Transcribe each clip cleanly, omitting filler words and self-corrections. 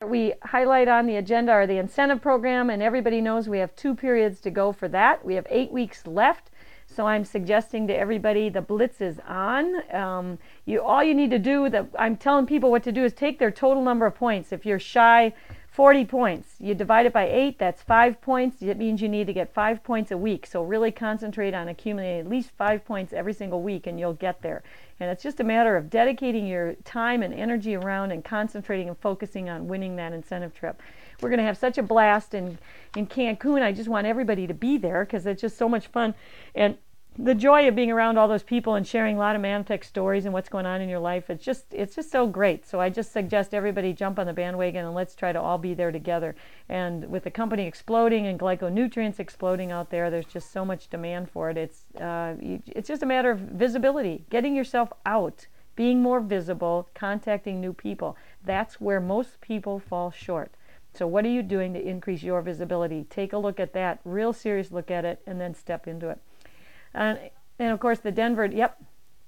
we highlight on the agenda are the incentive program, and everybody knows we have 2 periods to go for that. We have 8 weeks left. So I'm suggesting to everybody the blitz is on. All you need to do, I'm telling people what to do, is take their total number of points. If you're shy 40 points, you divide it by 8, that's 5 points. It means you need to get 5 points a week. So really concentrate on accumulating at least 5 points every single week, and you'll get there. And it's just a matter of dedicating your time and energy around and concentrating and focusing on winning that incentive trip. We're going to have such a blast in Cancun. I just want everybody to be there because it's just so much fun. And the joy of being around all those people and sharing a lot of Manatech stories and what's going on in your life, it's just so great. So I just suggest everybody jump on the bandwagon and let's try to all be there together. And with the company exploding and glyconutrients exploding out there, there's just so much demand for it. It's just a matter of visibility, getting yourself out, being more visible, contacting new people. That's where most people fall short. So what are you doing to increase your visibility? Take a look at that, real serious look at it, and then step into it. And of course the Denver, yep.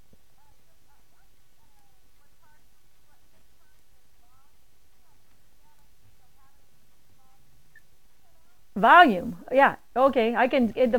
Volume, yeah, okay. The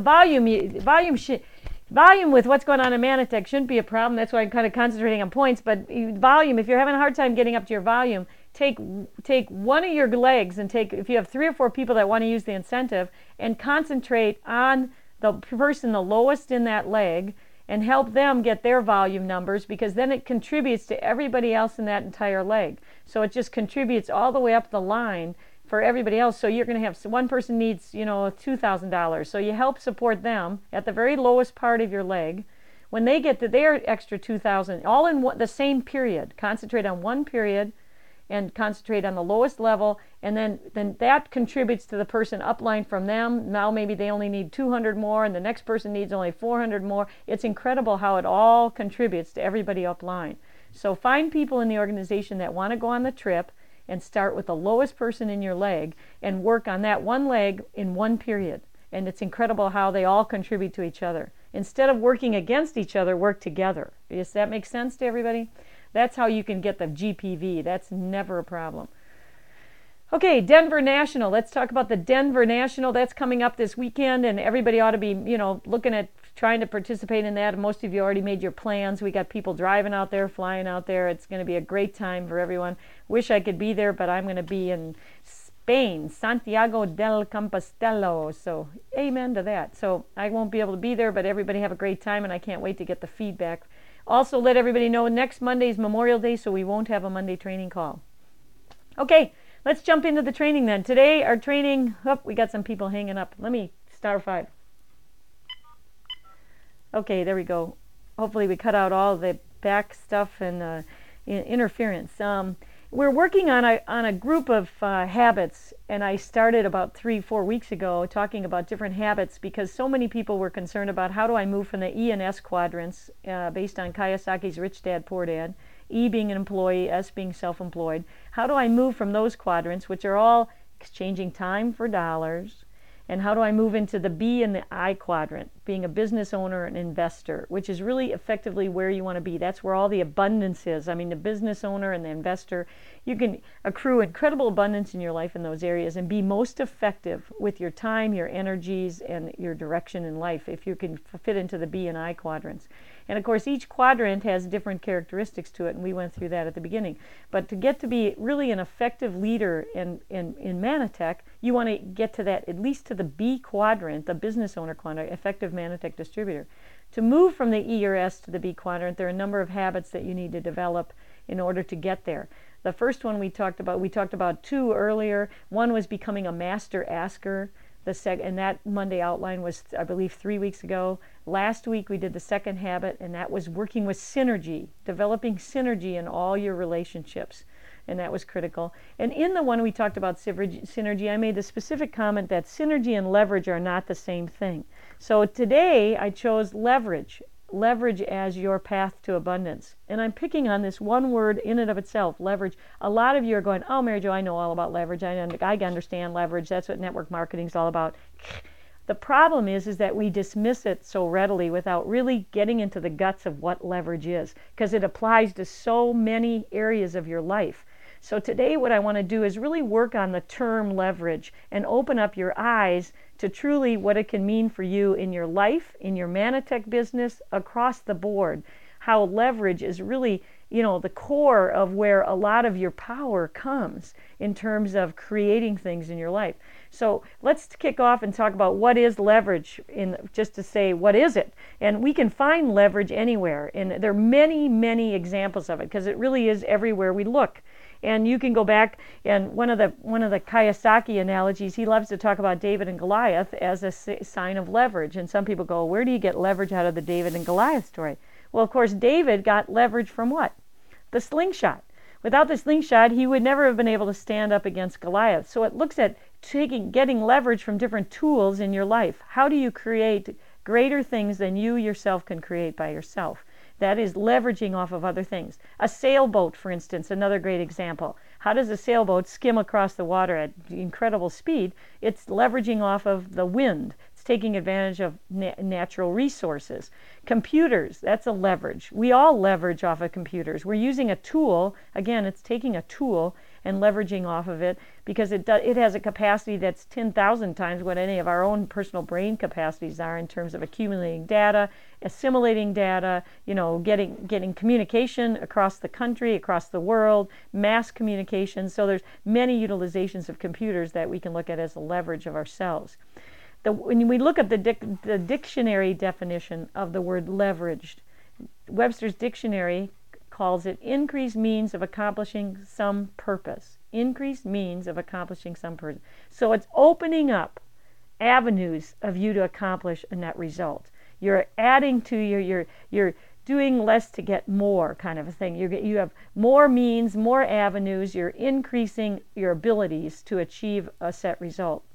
volume with what's going on in Manatech shouldn't be a problem. That's why I'm kind of concentrating on points. But volume, if you're having a hard time getting up to your volume, take one of your legs and if you have 3 or 4 people that want to use the incentive, and concentrate on the person the lowest in that leg and help them get their volume numbers, because then it contributes to everybody else in that entire leg. So it just contributes all the way up the line for everybody else. So you're going to have one person needs, $2,000. So you help support them at the very lowest part of your leg. When they get to their extra $2,000, all in the same period, concentrate on one period and concentrate on the lowest level, and then that contributes to the person upline from them. Now maybe they only need 200 more, and the next person needs only 400 more. It's incredible how it all contributes to everybody upline. So find people in the organization that want to go on the trip, and start with the lowest person in your leg and work on that one leg in one period. And it's incredible how they all contribute to each other. Instead of working against each other, work together. Does that make sense to everybody? That's how you can get the GPV. That's never a problem. Okay, Denver National. Let's talk about the Denver National. That's coming up this weekend, and everybody ought to be, looking at trying to participate in that. Most of you already made your plans. We got people driving out there, flying out there. It's going to be a great time for everyone. Wish I could be there, but I'm going to be in Spain, Santiago del Compostela. So amen to that. So I won't be able to be there, but everybody have a great time, and I can't wait to get the feedback. Also, let everybody know next Monday is Memorial Day, so we won't have a Monday training call. Okay, let's jump into the training then. Today, our training, we got some people hanging up. Let me, star 5. Okay, there we go. Hopefully we cut out all the back stuff and interference. We're working on a group of habits, and I started about 3-4 weeks ago talking about different habits, because so many people were concerned about how do I move from the E and S quadrants based on Kiyosaki's Rich Dad Poor Dad, E being an employee, S being self-employed. How do I move from those quadrants, which are all exchanging time for dollars, and how do I move into the B and the I quadrant, being a business owner and investor, which is really effectively where you want to be. That's where all the abundance is. I mean, the business owner and the investor, you can accrue incredible abundance in your life in those areas and be most effective with your time, your energies, and your direction in life if you can fit into the B and I quadrants. And of course, each quadrant has different characteristics to it, and we went through that at the beginning. But to get to be really an effective leader in Manatech, you want to get to that, at least to the B quadrant, the business owner quadrant, effective Manatech distributor. To move from the E or S to the B quadrant, there are a number of habits that you need to develop in order to get there. The first one we talked about 2 earlier. One was becoming a master asker. And that Monday outline was, I believe, 3 weeks ago. Last week we did the second habit, and that was working with synergy, developing synergy in all your relationships, and that was critical. And in the one we talked about synergy, I made the specific comment that synergy and leverage are not the same thing. So today I chose leverage as your path to abundance. And I'm picking on this one word in and of itself, leverage. A lot of you are going, oh, Mary Jo, I know all about leverage. I understand leverage. That's what network marketing is all about. The problem is that we dismiss it so readily without really getting into the guts of what leverage is, because it applies to so many areas of your life. So today what I want to do is really work on the term leverage and open up your eyes to truly what it can mean for you in your life, in your Manatech business, across the board. How leverage is really, the core of where a lot of your power comes in terms of creating things in your life. So let's kick off and talk about what is leverage, just to say what is it. And we can find leverage anywhere, and there are many, many examples of it because it really is everywhere we look. And you can go back, and one of the Kiyosaki analogies, he loves to talk about David and Goliath as a sign of leverage. And some people go, where do you get leverage out of the David and Goliath story? Well, of course, David got leverage from what? The slingshot. Without the slingshot, he would never have been able to stand up against Goliath. So it looks at getting leverage from different tools in your life. How do you create greater things than you yourself can create by yourself? That is leveraging off of other things. A sailboat, for instance, another great example. How does a sailboat skim across the water at incredible speed? It's leveraging off of the wind. It's taking advantage of natural resources. Computers, that's a leverage. We all leverage off of computers. We're using a tool. Again, it's taking a tool and leveraging off of it because it has a capacity that's 10,000 times what any of our own personal brain capacities are in terms of accumulating data, assimilating data, getting communication across the country, across the world, mass communication. So there's many utilizations of computers that we can look at as a leverage of ourselves. When we look at the dictionary definition of the word leveraged, Webster's dictionary calls it increased means of accomplishing some purpose. Increased means of accomplishing some purpose. So it's opening up avenues of you to accomplish a net result. You're adding to you're doing less to get more kind of a thing. You have more means, more avenues. You're increasing your abilities to achieve a set result.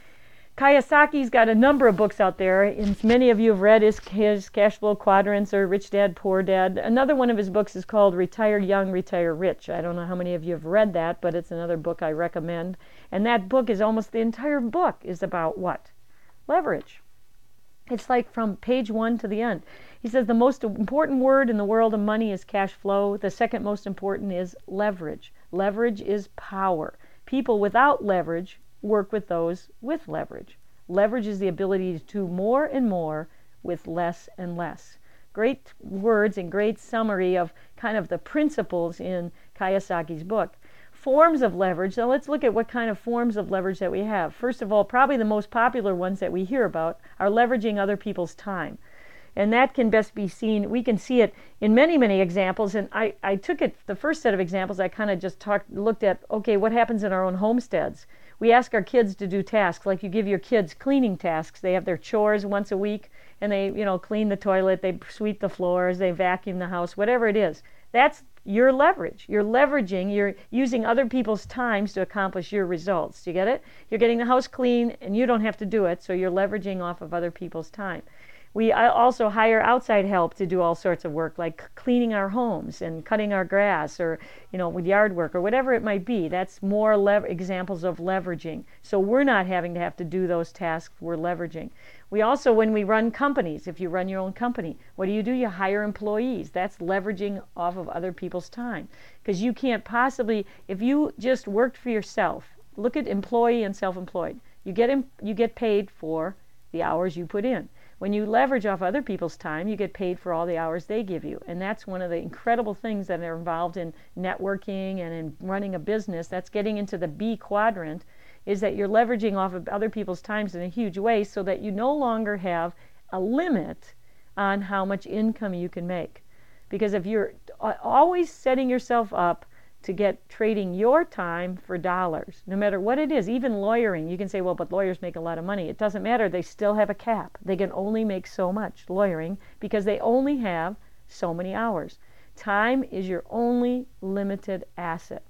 Kiyosaki's got a number of books out there, and many of you have read his Cash Flow Quadrants or Rich Dad, Poor Dad. Another one of his books is called Retire Young, Retire Rich. I don't know how many of you have read that, but it's another book I recommend. And that book is almost the entire book is about what? Leverage. It's like from page 1 to the end. He says the most important word in the world of money is cash flow. The second most important is leverage. Leverage is power. People without leverage work with those with leverage. Leverage is the ability to do more and more with less and less. Great words and great summary of kind of the principles in Kiyosaki's book. Forms of leverage. Now let's look at what kind of forms of leverage that we have. First of all, probably the most popular ones that we hear about are leveraging other people's time. And that can best be seen, we can see it in many, many examples. And I took it, the first set of examples, I kind of just looked at, okay, what happens in our own homesteads? We ask our kids to do tasks, like you give your kids cleaning tasks. They have their chores once a week, and they, clean the toilet, they sweep the floors, they vacuum the house, whatever it is. That's your leverage. You're leveraging, you're using other people's times to accomplish your results. Do you get it? You're getting the house clean, and you don't have to do it, so you're leveraging off of other people's time. We also hire outside help to do all sorts of work, like cleaning our homes and cutting our grass, or with yard work or whatever it might be. That's more examples of leveraging. So we're not having to do those tasks. We're leveraging. We also, when we run companies, if you run your own company, what do? You hire employees. That's leveraging off of other people's time, because you can't possibly, if you just worked for yourself. Look at employee and self-employed. You get paid for the hours you put in. When you leverage off other people's time, you get paid for all the hours they give you. And that's one of the incredible things that are involved in networking and in running a business. That's getting into the B quadrant, is that you're leveraging off of other people's times in a huge way so that you no longer have a limit on how much income you can make. Because if you're always setting yourself up to get trading your time for dollars, no matter what it is, even lawyering. You can say, well, but lawyers make a lot of money. It doesn't matter. They still have a cap. They can only make so much lawyering because they only have so many hours. Time is your only limited asset.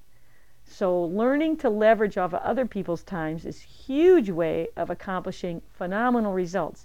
So learning to leverage off of other people's times is a huge way of accomplishing phenomenal results.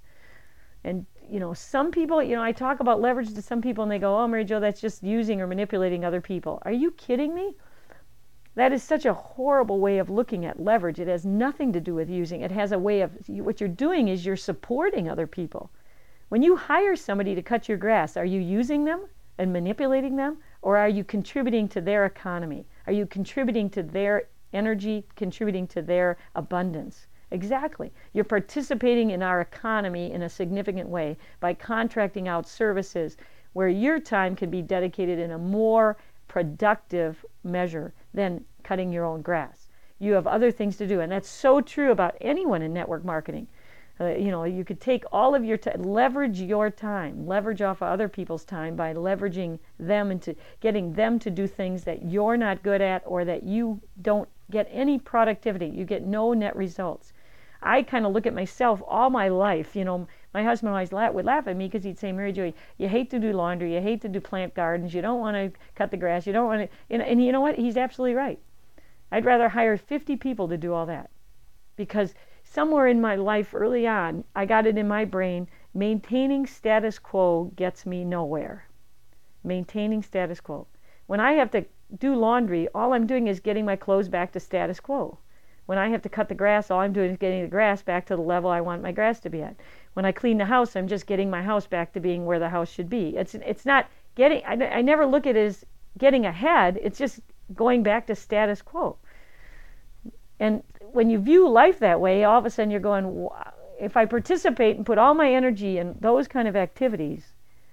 And some people, I talk about leverage to some people and they go, oh, Mary Jo, that's just using or manipulating other people. Are you kidding me? That is such a horrible way of looking at leverage. It has nothing to do with using. It has a way of, what you're doing is you're supporting other people. When you hire somebody to cut your grass, are you using them? and manipulating them, or are you contributing to their economy? Are you contributing to their energy, contributing to their abundance? Exactly. You're participating in our economy in a significant way by contracting out services where your time can be dedicated in a more productive measure than cutting your own grass. You have other things to do, and that's so true about anyone in network marketing. You could take all of your time, leverage your time, leverage off of other people's time by leveraging them into getting them to do things that you're not good at or that you don't get any productivity. You get no net results. I kind of look at myself all my life. My husband always would laugh at me because he'd say, Mary Jo, you hate to do laundry, you hate to do plant gardens, you don't want to cut the grass, you don't want to, and you know what? He's absolutely right. I'd rather hire 50 people to do all that, because somewhere in my life early on, I got it in my brain, maintaining status quo gets me nowhere. Maintaining status quo. When I have to do laundry, all I'm doing is getting my clothes back to status quo. When I have to cut the grass, all I'm doing is getting the grass back to the level I want my grass to be at. When I clean the house, I'm just getting my house back to being where the house should be. It's not getting, I never look at it as getting ahead, it's just going back to status quo. And when you view life that way, all of a sudden you're going, if I participate and put all my energy in those kind of activities,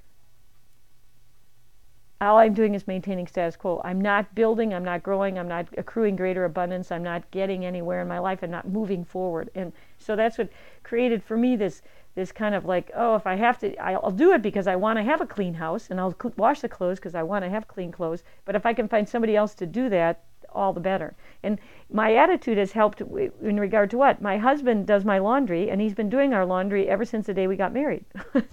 all I'm doing is maintaining status quo. I'm not building, I'm not growing, I'm not accruing greater abundance, I'm not getting anywhere in my life, I'm not moving forward. And so that's what created for me this kind of like, if I have to, I'll do it because I want to have a clean house, and I'll wash the clothes because I want to have clean clothes. But if I can find somebody else to do that, all the better. And my attitude has helped in regard to what? My husband does my laundry, and he's been doing our laundry ever since the day we got married.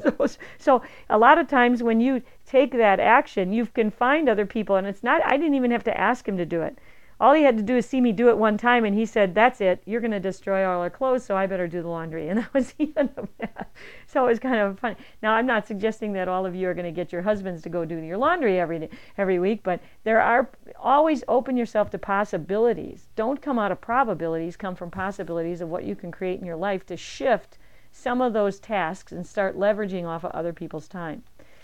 So a lot of times when you take that action, you can find other people, and it's not, I didn't even have to ask him to do it. All he had to do is see me do it one time, and he said, that's it, you're going to destroy all our clothes, so I better do the laundry. And that was even so it was kind of funny. Now, I'm not suggesting that all of you are going to get your husbands to go do your laundry every week, but there are, always open yourself to possibilities. Don't come out of probabilities, come from possibilities of what you can create in your life to shift some of those tasks and start leveraging off of other people's time.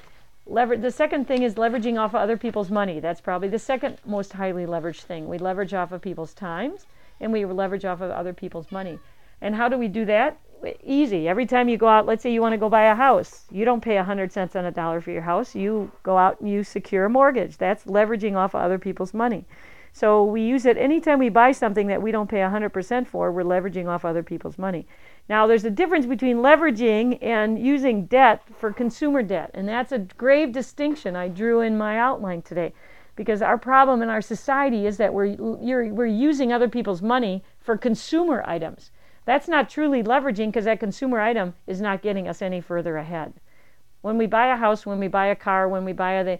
The second thing is leveraging off of other people's money. That's probably the second most highly leveraged thing. We leverage off of people's times, and we leverage off of other people's money. And how do we do that? Easy. Every time you go out, let's say you want to go buy a house. You don't pay 100 cents on a dollar for your house. You go out and you secure a mortgage. That's leveraging off of other people's money. So we use it anytime we buy something that we don't pay 100% for, we're leveraging off other people's money. Now, there's a difference between leveraging and using debt for consumer debt, and that's a grave distinction I drew in my outline today, because our problem in our society is that we're using other people's money for consumer items. That's not truly leveraging, because that consumer item is not getting us any further ahead. When we buy a house, when we buy a car, when we buy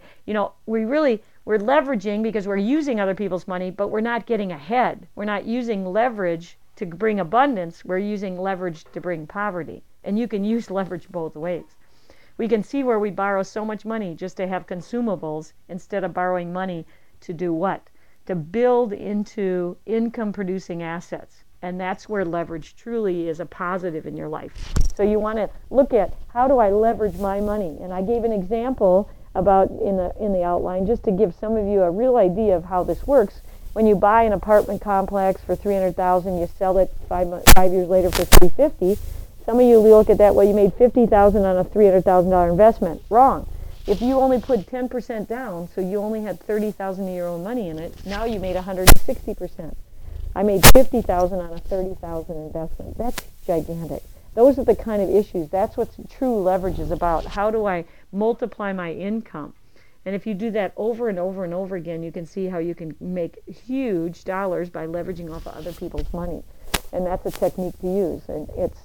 we're leveraging because we're using other people's money, but we're not getting ahead. We're not using leverage to bring abundance, we're using leverage to bring poverty. And you can use leverage both ways. We can see where we borrow so much money just to have consumables instead of borrowing money to do what? To build into income-producing assets. And that's where leverage truly is a positive in your life. So you want to look at, how do I leverage my money? And I gave an example about in the outline just to give some of you a real idea of how this works. When you buy an apartment complex for $300,000, you sell it 5 years later for $350,000. Some of you look at that, well, you made $50,000 on a $300,000 investment. Wrong. If you only put 10% down, so you only had $30,000 of your own money in it, now you made 160%. I made $50,000 on a $30,000 investment. That's gigantic. Those are the kind of issues. That's what true leverage is about. How do I multiply my income? And if you do that over and over and over again, you can see how you can make huge dollars by leveraging off of other people's money. And that's a technique to use. And it's,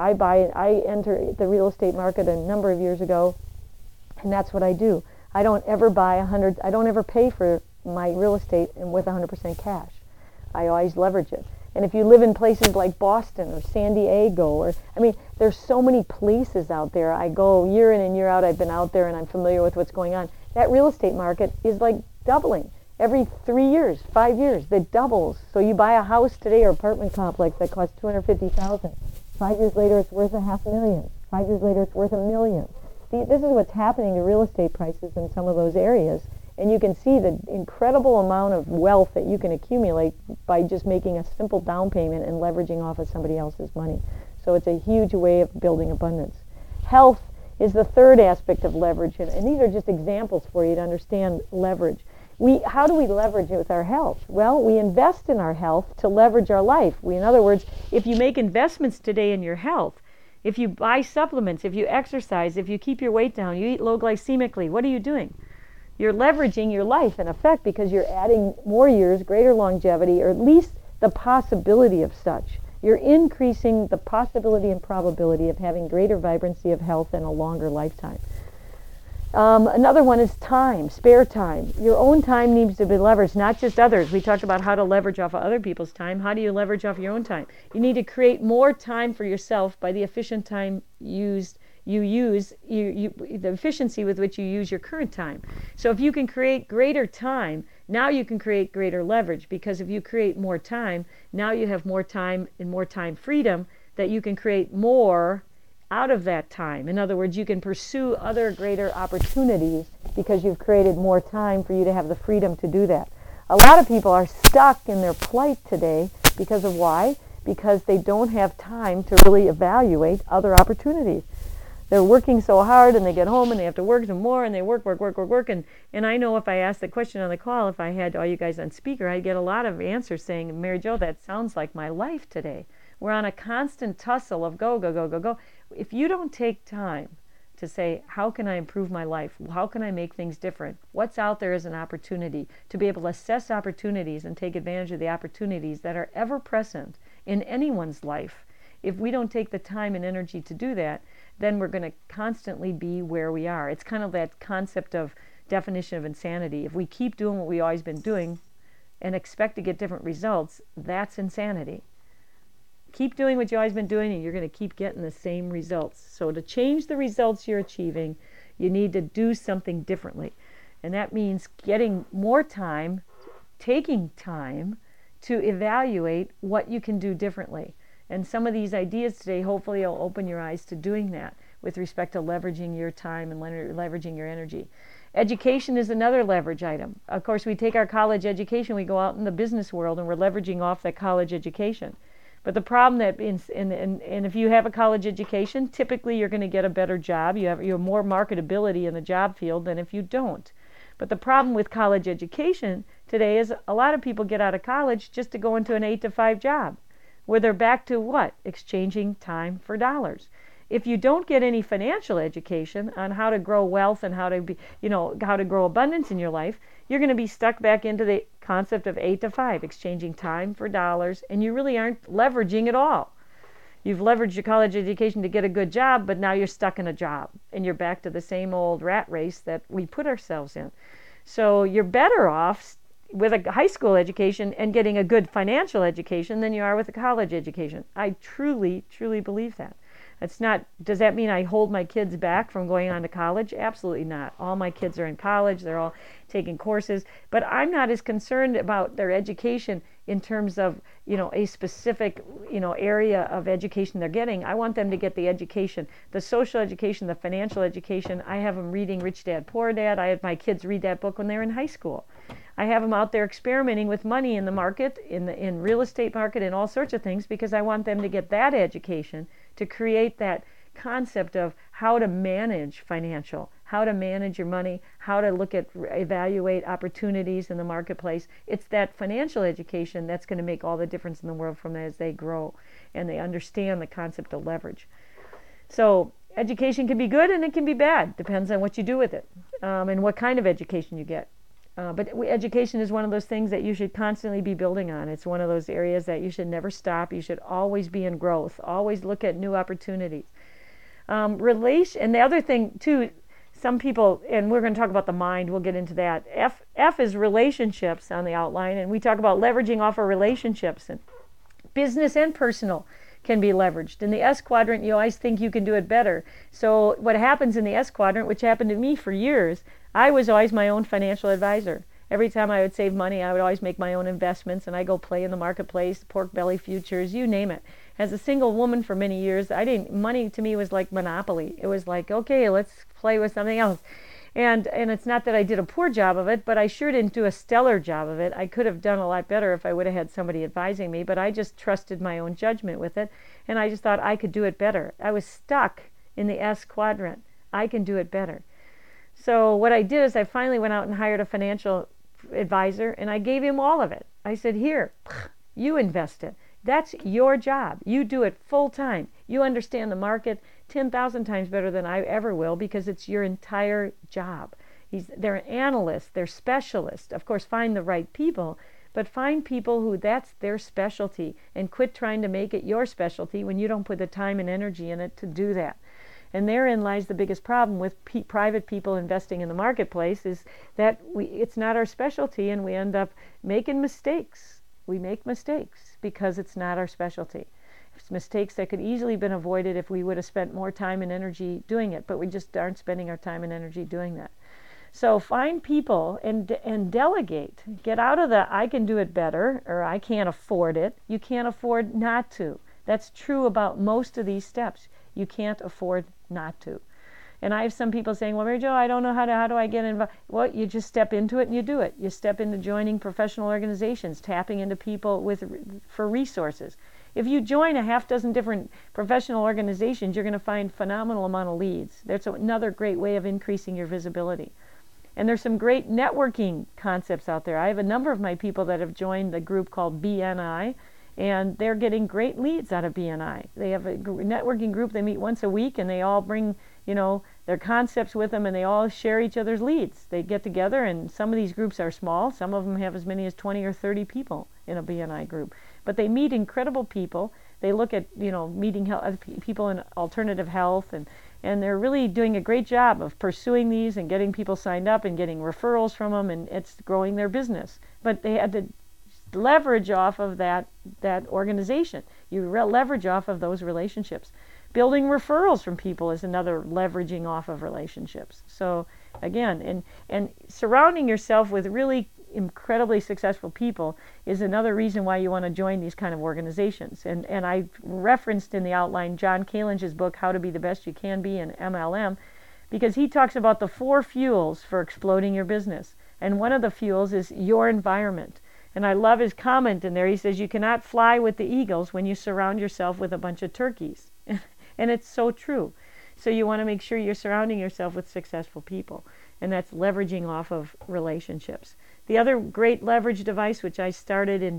I entered the real estate market a number of years ago, and that's what I do. I don't ever I don't ever pay for my real estate with 100% cash. I always leverage it. And if you live in places like Boston or San Diego, there's so many places out there. I go year in and year out. I've been out there and I'm familiar with what's going on. That real estate market is like doubling. Every 3 years, 5 years, it doubles. So you buy a house today or apartment complex that costs $250,000. 5 years later, it's worth $500,000. 5 years later, it's worth $1 million. this is what's happening to real estate prices in some of those areas. And you can see the incredible amount of wealth that you can accumulate by just making a simple down payment and leveraging off of somebody else's money. So it's a huge way of building abundance. Health is the third aspect of leverage, and these are just examples for you to understand leverage. How do we leverage it with our health? Well, we invest in our health to leverage our life. In other words, if you make investments today in your health, if you buy supplements, if you exercise, if you keep your weight down, you eat low glycemically, what are you doing? You're leveraging your life in effect because you're adding more years, greater longevity, or at least the possibility of such. You're increasing the possibility and probability of having greater vibrancy of health and a longer lifetime. Another one is time, spare time. Your own time needs to be leveraged, not just others. We talked about how to leverage off of other people's time. How do you leverage off your own time? You need to create more time for yourself by the efficient time the efficiency with which you use your current time. So if you can create greater time, now you can create greater leverage, because if you create more time, now you have more time and more time freedom that you can create more out of that time. In other words, you can pursue other greater opportunities because you've created more time for you to have the freedom to do that. A lot of people are stuck in their plight today because of why? Because they don't have time to really evaluate other opportunities. They're working so hard, and they get home and they have to work some more, and they work. And I know if I asked the question on the call, if I had all you guys on speaker, I'd get a lot of answers saying, Mary Jo, that sounds like my life today. We're on a constant tussle of go, go, go, go, go. If you don't take time to say, how can I improve my life? How can I make things different? What's out there as an opportunity? To be able to assess opportunities and take advantage of the opportunities that are ever present in anyone's life. If we don't take the time and energy to do that, then we're going to constantly be where we are. It's kind of that concept of definition of insanity. If we keep doing what we've always been doing and expect to get different results, that's insanity. Keep doing what you've always been doing, and you're going to keep getting the same results. So to change the results you're achieving, you need to do something differently. And that means getting more time, taking time to evaluate what you can do differently. And some of these ideas today hopefully will open your eyes to doing that with respect to leveraging your time and leveraging your energy. Education is another leverage item. Of course, we take our college education, we go out in the business world, and we're leveraging off that college education. But the problem that, and if you have a college education, typically you're going to get a better job. You have more marketability in the job field than if you don't. But the problem with college education today is a lot of people get out of college just to go into an 8-to-5 job, where they're back to what? Exchanging time for dollars. If you don't get any financial education on how to grow wealth and how to grow abundance in your life, you're going to be stuck back into the concept of 8-to-5, exchanging time for dollars, and you really aren't leveraging at all. You've leveraged your college education to get a good job, but now you're stuck in a job, and you're back to the same old rat race that we put ourselves in. So you're better off with a high school education and getting a good financial education than you are with a college education. I truly, truly believe that. It's not, does that mean I hold my kids back from going on to college? Absolutely not. All my kids are in college. They're all taking courses. But I'm not as concerned about their education in terms of, a specific, area of education they're getting. I want them to get the education, the social education, the financial education. I have them reading Rich Dad, Poor Dad. I had my kids read that book when they were in high school. I have them out there experimenting with money in the market, in real estate market, and all sorts of things, because I want them to get that education to create that concept of how to manage how to manage your money, how to evaluate opportunities in the marketplace. It's that financial education that's going to make all the difference in the world from as they grow and they understand the concept of leverage. So education can be good and it can be bad. Depends on what you do with it and what kind of education you get. But education is one of those things that you should constantly be building on. It's one of those areas that you should never stop. You should always be in growth. Always look at new opportunities. And the other thing, too, some people, and we're going to talk about the mind. We'll get into that. F is relationships on the outline. And we talk about leveraging off of relationships. And business and personal can be leveraged. In the S quadrant, you always think you can do it better. So what happens in the S quadrant, which happened to me for years, I was always my own financial advisor. every time I would save money, I would always make my own investments, and I go play in the marketplace, pork belly futures, you name it. As a single woman for many years, money to me was like Monopoly. It was like, okay, let's play with something else. And it's not that I did a poor job of it, but I sure didn't do a stellar job of it. I could have done a lot better if I would have had somebody advising me, but I just trusted my own judgment with it, and I just thought I could do it better. I was stuck in the S quadrant. I can do it better. So what I did is I finally went out and hired a financial advisor, and I gave him all of it. I said, here, you invest it. That's your job. You do it full time. You understand the market 10,000 times better than I ever will, because it's your entire job. They're analysts, they're specialists. Of course, find the right people, but find people who that's their specialty, and quit trying to make it your specialty when you don't put the time and energy in it to do that. And therein lies the biggest problem with private people investing in the marketplace, is that it's not our specialty, and we end up making mistakes. We make mistakes because it's not our specialty. It's mistakes that could easily have been avoided if we would have spent more time and energy doing it, but we just aren't spending our time and energy doing that. So find people and delegate. Get out of the I can do it better, or I can't afford it. You can't afford not to. That's true about most of these steps. You can't afford not to. And I have some people saying, well, Mary Jo, I don't know how do I get involved? Well, you just step into it and you do it. You step into joining professional organizations, tapping into people for resources. If you join a half dozen different professional organizations, you're going to find phenomenal amount of leads. That's another great way of increasing your visibility. And there's some great networking concepts out there. I have a number of my people that have joined the group called BNI, and they're getting great leads out of BNI. They have a networking group. They meet once a week, and they all bring, their concepts with them, and they all share each other's leads. They get together, and some of these groups are small. Some of them have as many as 20 or 30 people in a BNI group. But they meet incredible people. They look at, meeting people in alternative health, and they're really doing a great job of pursuing these and getting people signed up and getting referrals from them, and it's growing their business. But they had to leverage off of that organization. You leverage off of those relationships. Building referrals from people is another leveraging off of relationships. So again, and surrounding yourself with really incredibly successful people is another reason why you want to join these kind of organizations. And I referenced in the outline John Kalinge's book, How to Be the Best You Can Be in MLM, because he talks about the 4 fuels for exploding your business. And one of the fuels is your environment. And I love his comment in there. He says, you cannot fly with the eagles when you surround yourself with a bunch of turkeys. And it's so true. So you want to make sure you're surrounding yourself with successful people. And that's leveraging off of relationships. The other great leverage device, which I started in,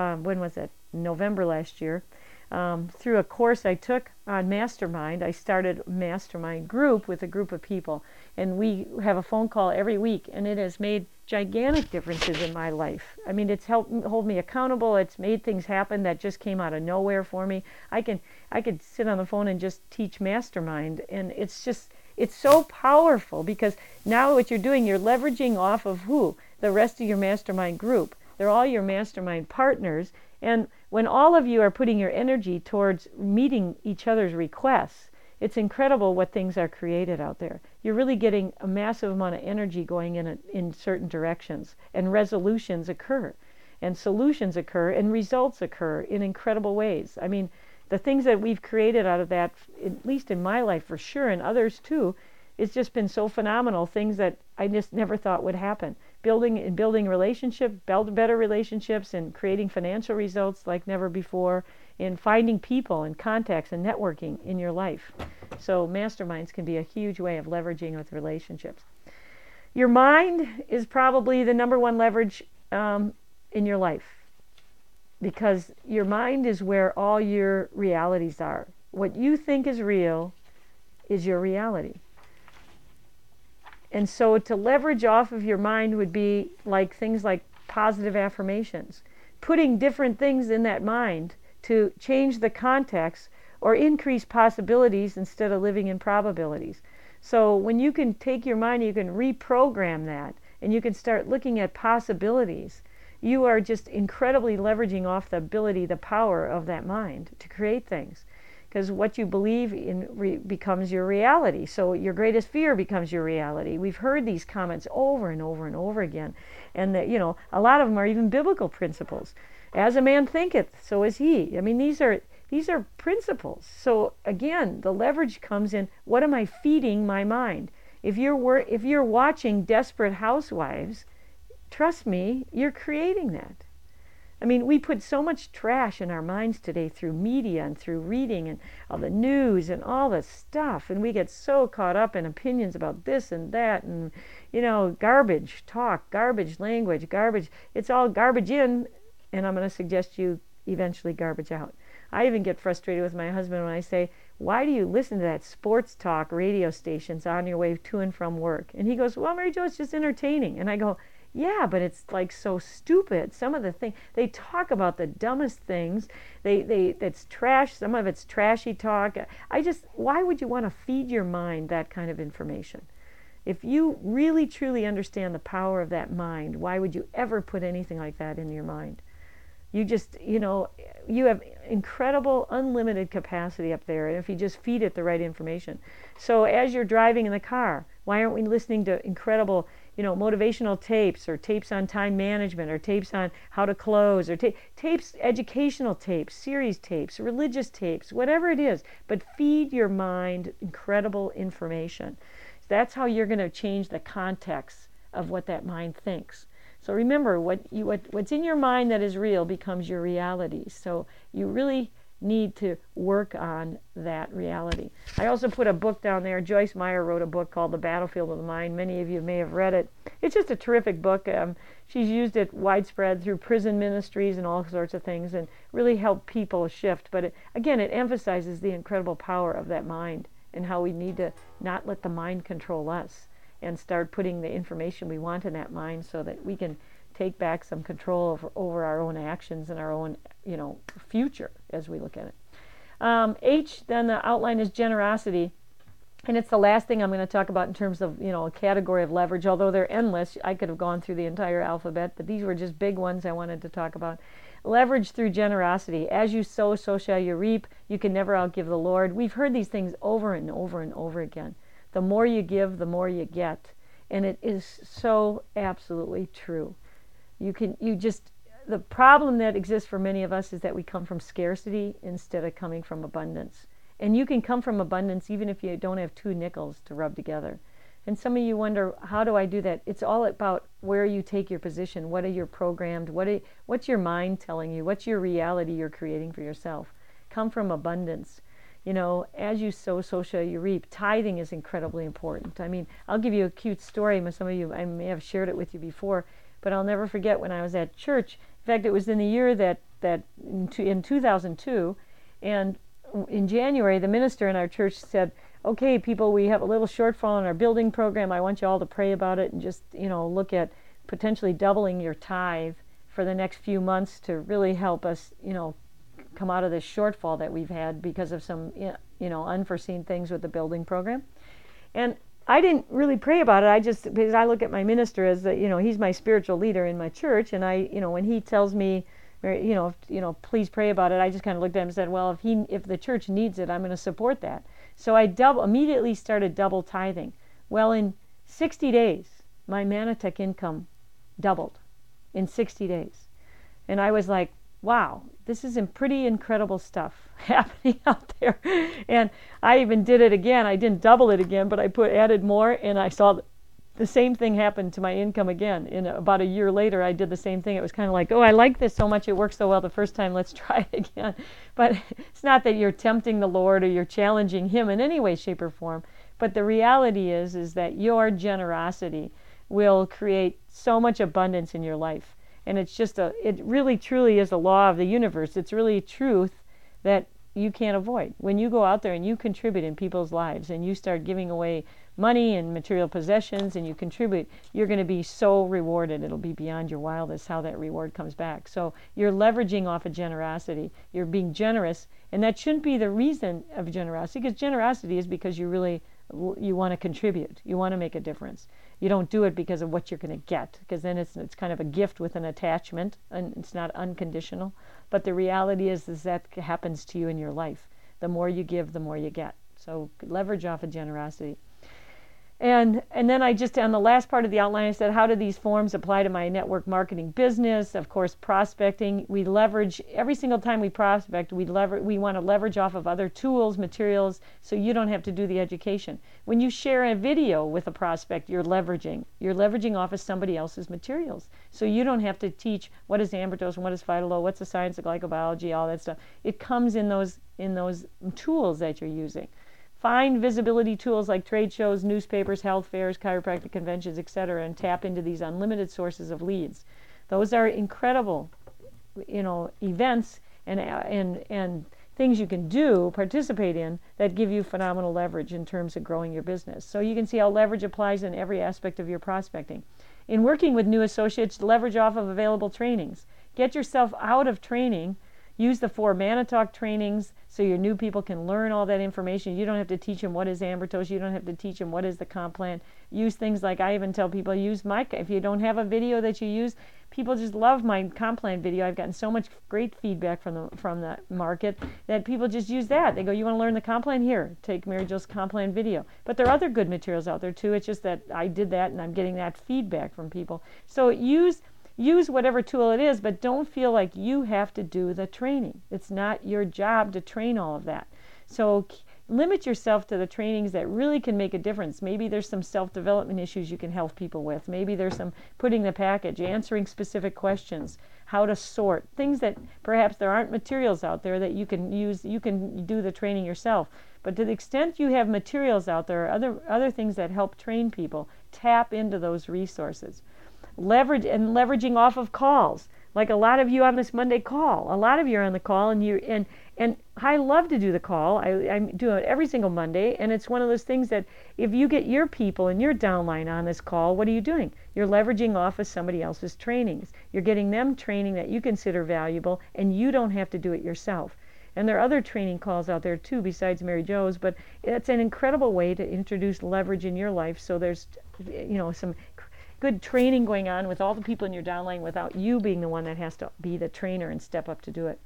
November last year, through a course I took on Mastermind. I started a Mastermind group with a group of people. And we have a phone call every week, and it has made gigantic differences in my life. I mean, it's helped hold me accountable. It's made things happen that just came out of nowhere for me. I could sit on the phone and just teach Mastermind, and it's so powerful, because now what you're doing, you're leveraging off of who? The rest of your Mastermind group. They're all your Mastermind partners, and when all of you are putting your energy towards meeting each other's requests, it's incredible what things are created out there. You're really getting a massive amount of energy going in certain directions, and resolutions occur, and solutions occur, and results occur in incredible ways. I mean, the things that we've created out of that, at least in my life for sure, and others too, it's just been so phenomenal. Things that I just never thought would happen. Building relationships, better relationships, and creating financial results like never before, in finding people and contacts and networking in your life. So masterminds can be a huge way of leveraging with relationships. Your mind is probably the number one leverage in your life, because your mind is where all your realities are. What you think is real is your reality. And so to leverage off of your mind would be like things like positive affirmations, putting different things in that mind to change the context or increase possibilities instead of living in probabilities. So when you can take your mind, you can reprogram that, and you can start looking at possibilities. You are just incredibly leveraging off the ability, the power of that mind to create things. because what you believe in becomes your reality. So your greatest fear becomes your reality. We've heard these comments over and over and over again, and that, a lot of them are even biblical principles. As a man thinketh, so is he. I mean, these are principles. So again, the leverage comes in, what am I feeding my mind? If you're watching Desperate Housewives, trust me, you're creating that. I mean, we put so much trash in our minds today through media and through reading and all the news and all the stuff, and we get so caught up in opinions about this and that, and garbage talk, garbage language, garbage. It's all garbage in, and I'm going to suggest you eventually garbage out. I even get frustrated with my husband when I say, why do you listen to that sports talk radio stations on your way to and from work? And he goes, well, Mary Jo, it's just entertaining. And I go, yeah, but it's like so stupid. Some of the things, they talk about the dumbest things. It's trash. Some of it's trashy talk. Why would you want to feed your mind that kind of information? If you really, truly understand the power of that mind, why would you ever put anything like that in your mind? You just, you have incredible, unlimited capacity up there, and if you just feed it the right information. So as you're driving in the car, why aren't we listening to incredible, motivational tapes, or tapes on time management, or tapes on how to close, or tapes, educational tapes, series tapes, religious tapes, whatever it is, but feed your mind incredible information. That's how you're going to change the context of what that mind thinks. So remember, what's in your mind that is real becomes your reality. So you really need to work on that reality. I also put a book down there. Joyce Meyer wrote a book called The Battlefield of the Mind. Many of you may have read it. It's just a terrific book. She's used it widespread through prison ministries and all sorts of things, and really helped people shift. But it emphasizes the incredible power of that mind and how we need to not let the mind control us, and start putting the information we want in that mind so that we can take back some control over our own actions and our own, future as we look at it. H, then the outline is generosity. And it's the last thing I'm going to talk about in terms of, a category of leverage. Although they're endless, I could have gone through the entire alphabet, but these were just big ones I wanted to talk about. Leverage through generosity. As you sow, so shall you reap. You can never outgive the Lord. We've heard these things over and over and over again. The more you give, the more you get. And it is so absolutely true. The problem that exists for many of us is that we come from scarcity instead of coming from abundance. And you can come from abundance even if you don't have 2 nickels to rub together. And some of you wonder, how do I do that? It's all about where you take your position. What are you programmed? What's your mind telling you? What's your reality you're creating for yourself? Come from abundance. As you sow, so shall you reap. Tithing is incredibly important. I mean, I'll give you a cute story. Some of you, I may have shared it with you before, but I'll never forget when I was at church. In fact, it was in the year that in 2002, and in January, the minister in our church said, okay, people, we have a little shortfall in our building program. I want you all to pray about it and just, look at potentially doubling your tithe for the next few months to really help us, come out of this shortfall that we've had because of some, unforeseen things with the building program. And I didn't really pray about it. Because I look at my minister as he's my spiritual leader in my church, and I, when he tells me, please pray about it, I just kind of looked at him and said, well, if the church needs it, I'm going to support that. So I immediately started double tithing. Well, in 60 days, my Manatech income doubled in 60 days. And I was like, wow, this is some pretty incredible stuff happening out there. And I even did it again. I didn't double it again, but I added more, and I saw the same thing happen to my income again. In about a year later, I did the same thing. It was kind of like, oh, I like this so much. It worked so well the first time. Let's try it again. But it's not that you're tempting the Lord or you're challenging Him in any way, shape, or form. But the reality is that your generosity will create so much abundance in your life. And it's just it really truly is a law of the universe. It's really truth that you can't avoid. When you go out there and you contribute in people's lives and you start giving away money and material possessions and you contribute, you're going to be so rewarded. It'll be beyond your wildest how that reward comes back. So you're leveraging off of generosity. You're being generous, and that shouldn't be the reason of generosity, because generosity is because you want to contribute. You want to make a difference. You don't do it because of what you're going to get, because then it's kind of a gift with an attachment, and it's not unconditional. But the reality is that happens to you in your life. The more you give, the more you get. So leverage off of generosity. And then I just, on the last part of the outline, I said, how do these forms apply to my network marketing business? Of course, prospecting. We leverage, every single time we prospect, we want to leverage off of other tools, materials, so you don't have to do the education. When you share a video with a prospect, you're leveraging. You're leveraging off of somebody else's materials. So you don't have to teach what is ambertose, what is phytolol, what's the science of glycobiology, all that stuff. It comes in those tools that you're using. Find visibility tools like trade shows, newspapers, health fairs, chiropractic conventions, etc., and tap into these unlimited sources of leads. Those are incredible, events and things you can do, participate in, that give you phenomenal leverage in terms of growing your business. So you can see how leverage applies in every aspect of your prospecting. In working with new associates, leverage off of available trainings. Get yourself out of training. Use the 4 Manitalk trainings so your new people can learn all that information. You don't have to teach them what is ambertose. You don't have to teach them what is the comp plan. Use things like, I even tell people, use if you don't have a video that you use, people just love my comp plan video. I've gotten so much great feedback from the market that people just use that. They go, you want to learn the comp plan? Here, take Mary Jo's comp plan video. But there are other good materials out there too. It's just that I did that and I'm getting that feedback from people. So use whatever tool it is, but don't feel like you have to do the training. It's not your job to train all of that. So limit yourself to the trainings that really can make a difference. Maybe there's some self-development issues you can help people with. Maybe there's some putting the package, answering specific questions, how to sort, things that perhaps there aren't materials out there that you can use. You can do the training yourself. But to the extent you have materials out there, other things that help train people, tap into those resources. Leveraging off of calls, like a lot of you on this Monday call. A lot of you are on the call, and I love to do the call. I do it every single Monday, and it's one of those things that if you get your people and your downline on this call, what are you doing? You're leveraging off of somebody else's trainings. You're getting them training that you consider valuable, and you don't have to do it yourself. And there are other training calls out there too besides Mary Jo's, but it's an incredible way to introduce leverage in your life. So there's some good training going on with all the people in your downline without you being the one that has to be the trainer and step up to do it.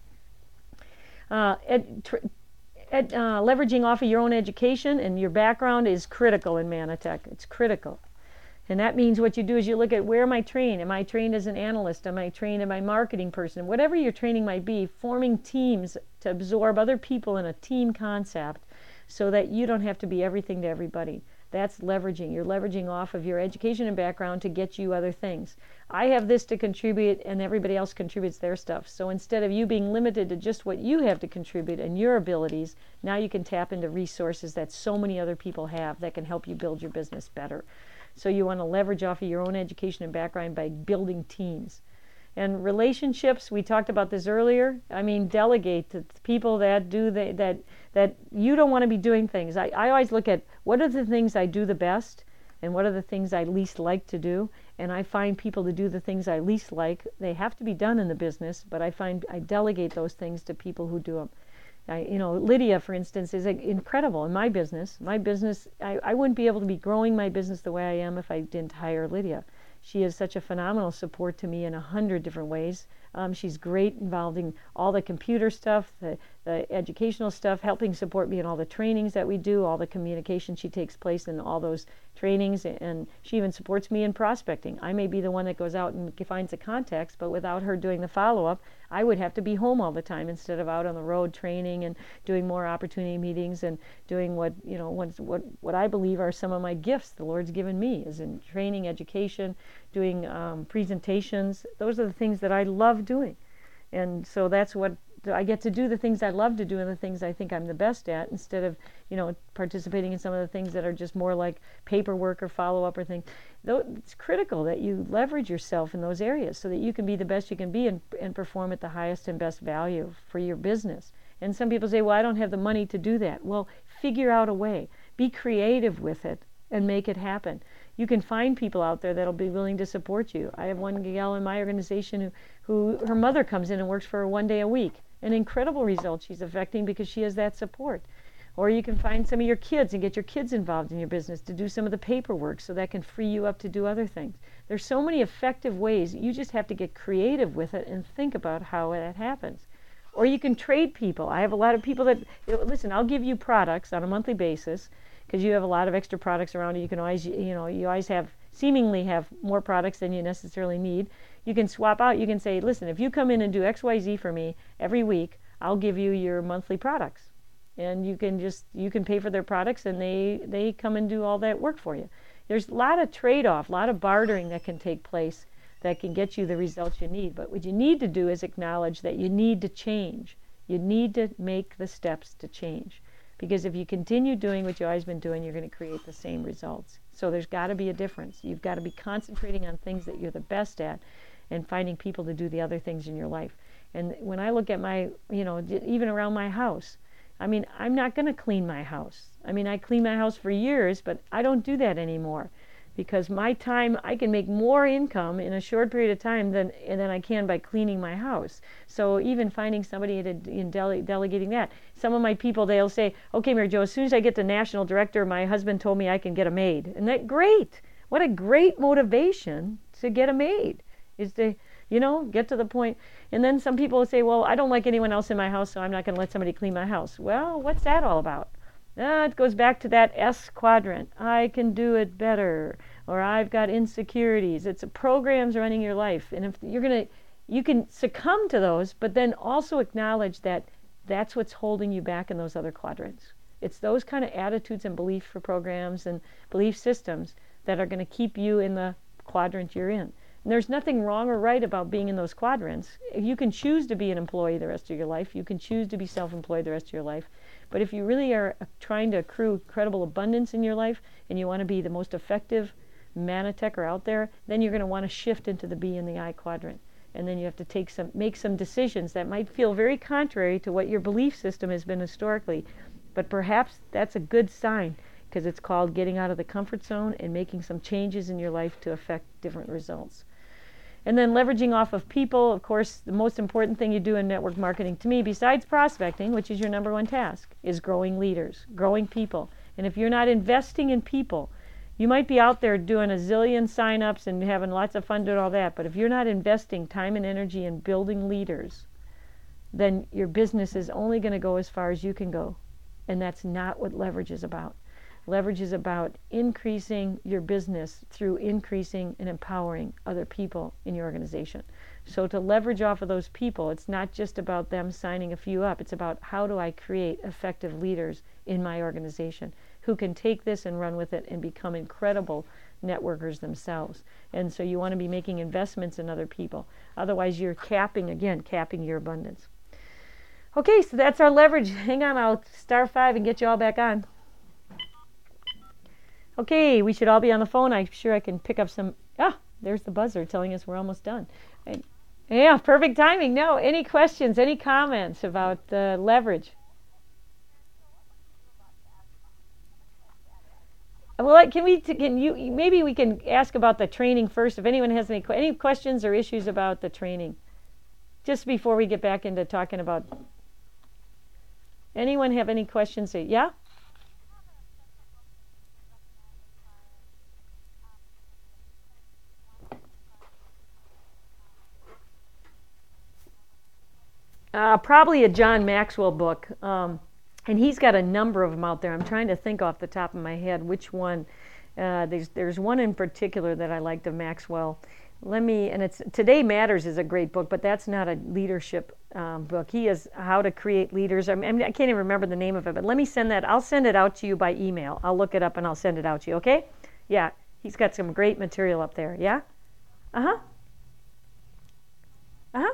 Leveraging off of your own education and your background is critical in Manitech. It's critical. And that means what you do is you look at, where am I trained? Am I trained as an analyst? Am I trained as a marketing person? Whatever your training might be, forming teams to absorb other people in a team concept so that you don't have to be everything to everybody. That's leveraging. You're leveraging off of your education and background to get you other things. I have this to contribute, and everybody else contributes their stuff. So instead of you being limited to just what you have to contribute and your abilities, now you can tap into resources that so many other people have that can help you build your business better. So you want to leverage off of your own education and background by building teams. And relationships, we talked about this earlier. I mean, delegate to people that do that you don't want to be doing things. I always look at, what are the things I do the best and what are the things I least like to do. And I find people to do the things I least like. They have to be done in the business, but I find I delegate those things to people who do them. Lydia, for instance, is incredible in my business. I wouldn't be able to be growing my business the way I am if I didn't hire Lydia. She is such a phenomenal support to me in 100 different ways. She's great involving all the computer stuff, the educational stuff, helping support me in all the trainings that we do, all the communication she takes place in all those trainings, and she even supports me in prospecting. I may be the one that goes out and finds the contacts, but without her doing the follow-up, I would have to be home all the time instead of out on the road training and doing more opportunity meetings and doing what I believe are some of my gifts the Lord's given me, is in training, education, doing presentations. Those are the things that I love doing. And so that's what I get to do, the things I love to do and the things I think I'm the best at, instead of participating in some of the things that are just more like paperwork or follow-up or things. Though it's critical that you leverage yourself in those areas so that you can be the best you can be and perform at the highest and best value for your business. And some people say, well, I don't have the money to do that. Well, figure out a way. Be creative with it and make it happen. You can find people out there that'll be willing to support you. I have one gal in my organization who her mother comes in and works for her 1 day a week. An incredible result she's affecting because she has that support. Or you can find some of your kids and get your kids involved in your business to do some of the paperwork so that can free you up to do other things. There's so many effective ways. You just have to get creative with it and think about how that happens. Or you can trade people. I have a lot of people that, listen, I'll give you products on a monthly basis because you have a lot of extra products around you. You can always, you always seemingly have more products than you necessarily need. You can swap out. You can say, listen, if you come in and do XYZ for me every week, I'll give you your monthly products. And you can pay for their products, and they come and do all that work for you. There's a lot of trade-off, a lot of bartering that can take place that can get you the results you need. But what you need to do is acknowledge that you need to change. You need to make the steps to change. Because if you continue doing what you've always been doing, you're going to create the same results. So there's got to be a difference. You've got to be concentrating on things that you're the best at and finding people to do the other things in your life. And when I look at my, even around my house, I mean, I'm not going to clean my house. I mean, I cleaned my house for years, but I don't do that anymore. Because my time, I can make more income in a short period of time than I can by cleaning my house. So even finding somebody in delegating that. Some of my people, they'll say, okay, Mary Jo, as soon as I get to national director, my husband told me I can get a maid. And that great. What a great motivation to get a maid, is to, get to the point. And then some people will say, well, I don't like anyone else in my house, so I'm not going to let somebody clean my house. Well, what's that all about? It goes back to that S quadrant. I can do it better, or I've got insecurities. It's programs running your life. And if you can succumb to those, but then also acknowledge that that's what's holding you back in those other quadrants. It's those kind of attitudes and belief for programs and belief systems that are going to keep you in the quadrant you're in. And there's nothing wrong or right about being in those quadrants. You can choose to be an employee the rest of your life. You can choose to be self-employed the rest of your life. But if you really are trying to accrue incredible abundance in your life and you want to be the most effective manitecher out there, then you're going to want to shift into the B and the I quadrant. And then you have to make some decisions that might feel very contrary to what your belief system has been historically. But perhaps that's a good sign, because it's called getting out of the comfort zone and making some changes in your life to affect different results. And then leveraging off of people. Of course, the most important thing you do in network marketing, to me, besides prospecting, which is your number one task, is growing leaders, growing people. And if you're not investing in people, you might be out there doing a zillion sign-ups and having lots of fun doing all that, but if you're not investing time and energy in building leaders, then your business is only going to go as far as you can go. And that's not what leverage is about. Leverage is about increasing your business through increasing and empowering other people in your organization. So to leverage off of those people, it's not just about them signing a few up. It's about, how do I create effective leaders in my organization who can take this and run with it and become incredible networkers themselves. And so you want to be making investments in other people. Otherwise, you're capping your abundance. Okay, so that's our leverage. Hang on, I'll star 5 and get you all back on. Okay, we should all be on the phone. I'm sure I can pick up some. There's the buzzer telling us we're almost done. Yeah, perfect timing. No, any questions, any comments about leverage? Well, maybe we can ask about the training first. If anyone has any questions or issues about the training, just before we get back into talking about. Anyone have any questions? Yeah. Probably a John Maxwell book, and he's got a number of them out there. I'm trying to think off the top of my head which one. There's one in particular that I liked of Maxwell. It's Today Matters is a great book, but that's not a leadership book. He is How to Create Leaders. I can't even remember the name of it, but let me send that. I'll send it out to you by email. I'll look it up and I'll send it out to you. Okay? Yeah, he's got some great material up there. Yeah. Uh huh.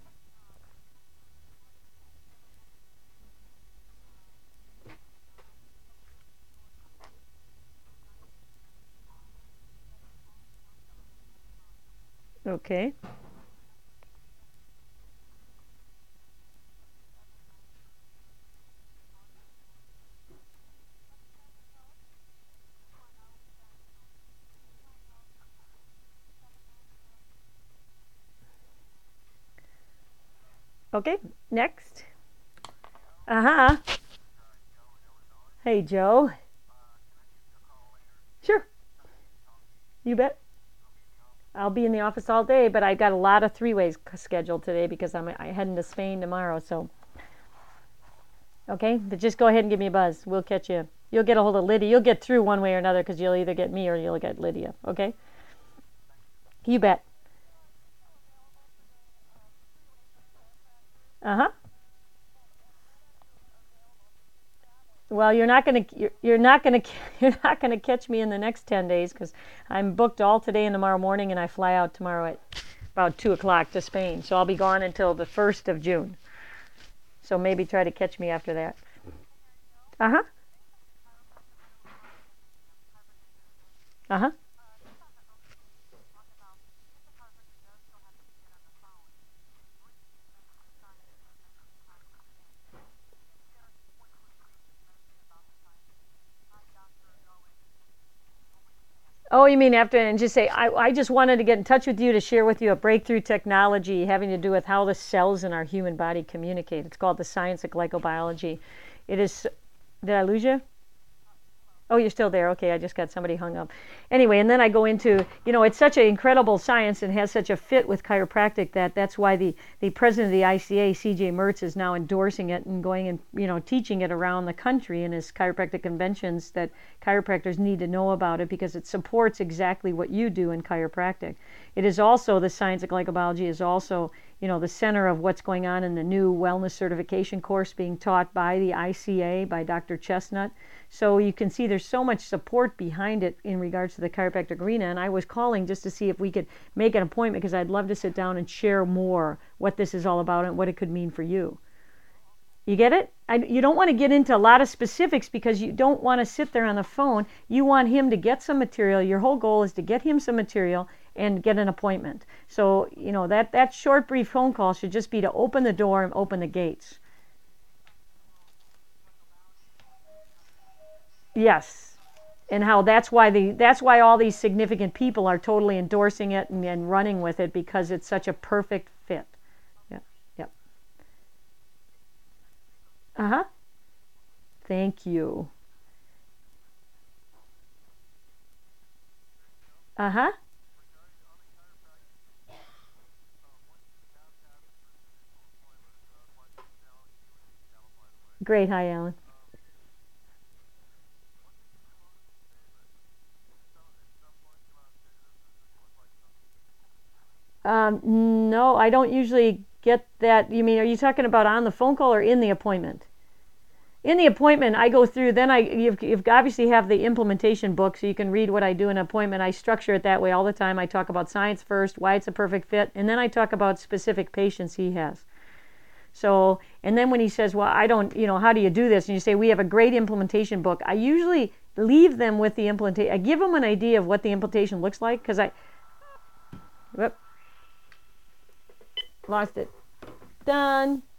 Okay. Okay, next. Uh-huh. Hey, Joe. Sure. You bet. I'll be in the office all day, but I've got a lot of 3-ways scheduled today because I'm heading to Spain tomorrow, so Okay, but just go ahead and give me a buzz. We'll catch you. You'll get a hold of Lydia. You'll get through one way or another because you'll either get me or you'll get Lydia. Okay? You bet. Uh huh. Well, you're not gonna catch me in the next 10 days because I'm booked all today and tomorrow morning, and I fly out tomorrow at about 2 o'clock to Spain. So I'll be gone until the 1st of June. So maybe try to catch me after that. Uh huh. Uh huh. Oh, you mean after and just say, I just wanted to get in touch with you to share with you a breakthrough technology having to do with how the cells in our human body communicate. It's called the science of glycobiology. It is. Did I lose you? Oh, you're still there. Okay, I just got somebody hung up. Anyway, and then I go into, it's such an incredible science and has such a fit with chiropractic that's why the president of the ICA, C.J. Mertz, is now endorsing it and going and, teaching it around the country in his chiropractic conventions that chiropractors need to know about it because it supports exactly what you do in chiropractic. It is also, the science of glycobiology is also, the center of what's going on in the new wellness certification course being taught by the ICA, by Dr. Chestnut. So you can see there's so much support behind it in regards to the chiropractic arena. And I was calling just to see if we could make an appointment because I'd love to sit down and share more what this is all about and what it could mean for you. You get it? You don't want to get into a lot of specifics because you don't want to sit there on the phone. You want him to get some material. Your whole goal is to get him some material and get an appointment. So, that short, brief phone call should just be to open the door and open the gates. Yes. And how that's why all these significant people are totally endorsing it and running with it because it's such a perfect fit. Yeah. Yep. Uh-huh. Thank you. Uh-huh. Great. Hi, Alan. No, I don't usually get that. You mean, are you talking about on the phone call or in the appointment? In the appointment, I go through. Then you've obviously have the implementation book, so you can read what I do in an appointment. I structure it that way all the time. I talk about science first, why it's a perfect fit, and then I talk about specific patients he has. So, and then when he says, well, I don't, how do you do this? And you say, we have a great implementation book. I usually leave them with the implementation. I give them an idea of what the implementation looks like because whoop, lost it. Done.